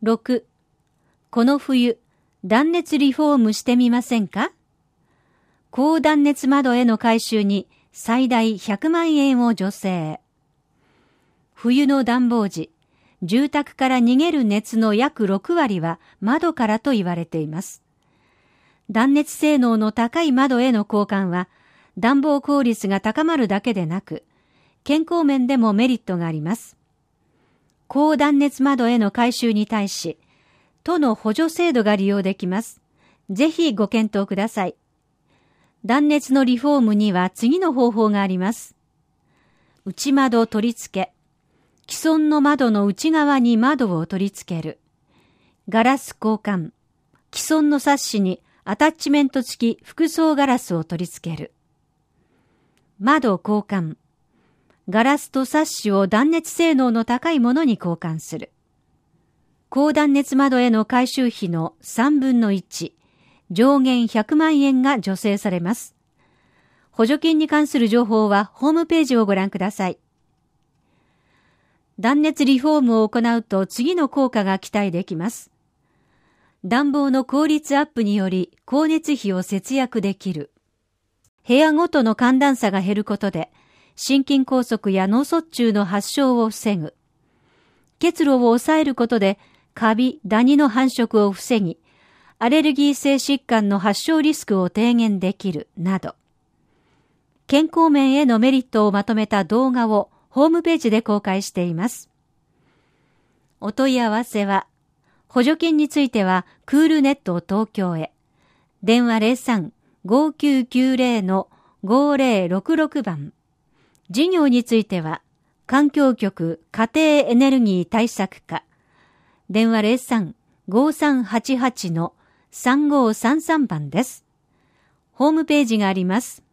6、この冬、断熱リフォームしてみませんか？高断熱窓への改修に最大100万円を助成。冬の暖房時、住宅から逃げる熱の約6割は窓からと言われています。断熱性能の高い窓への交換は、暖房効率が高まるだけでなく、健康面でもメリットがあります。高断熱窓への改修に対し、都の補助制度が利用できます。ぜひご検討ください。断熱のリフォームには次の方法があります。内窓取り付け。既存の窓の内側に窓を取り付ける。ガラス交換。既存のサッシにアタッチメント付き複層ガラスを取り付ける。窓交換。ガラスとサッシを断熱性能の高いものに交換する。高断熱窓への改修費の3分の1、上限100万円が助成されます。補助金に関する情報はホームページをご覧ください。断熱リフォームを行うと次の効果が期待できます。暖房の効率アップにより光熱費を節約できる。部屋ごとの寒暖差が減ることで、心筋梗塞や脳卒中の発症を防ぐ。結露を抑えることで、カビ・ダニの繁殖を防ぎ、アレルギー性疾患の発症リスクを低減できるなど、健康面へのメリットをまとめた動画をホームページで公開しています。お問い合わせは、補助金についてはクールネット東京へ。電話 03-5990-5066 番。事業については、環境局家庭エネルギー対策課。電話 03-5388-3533 番です。ホームページがあります。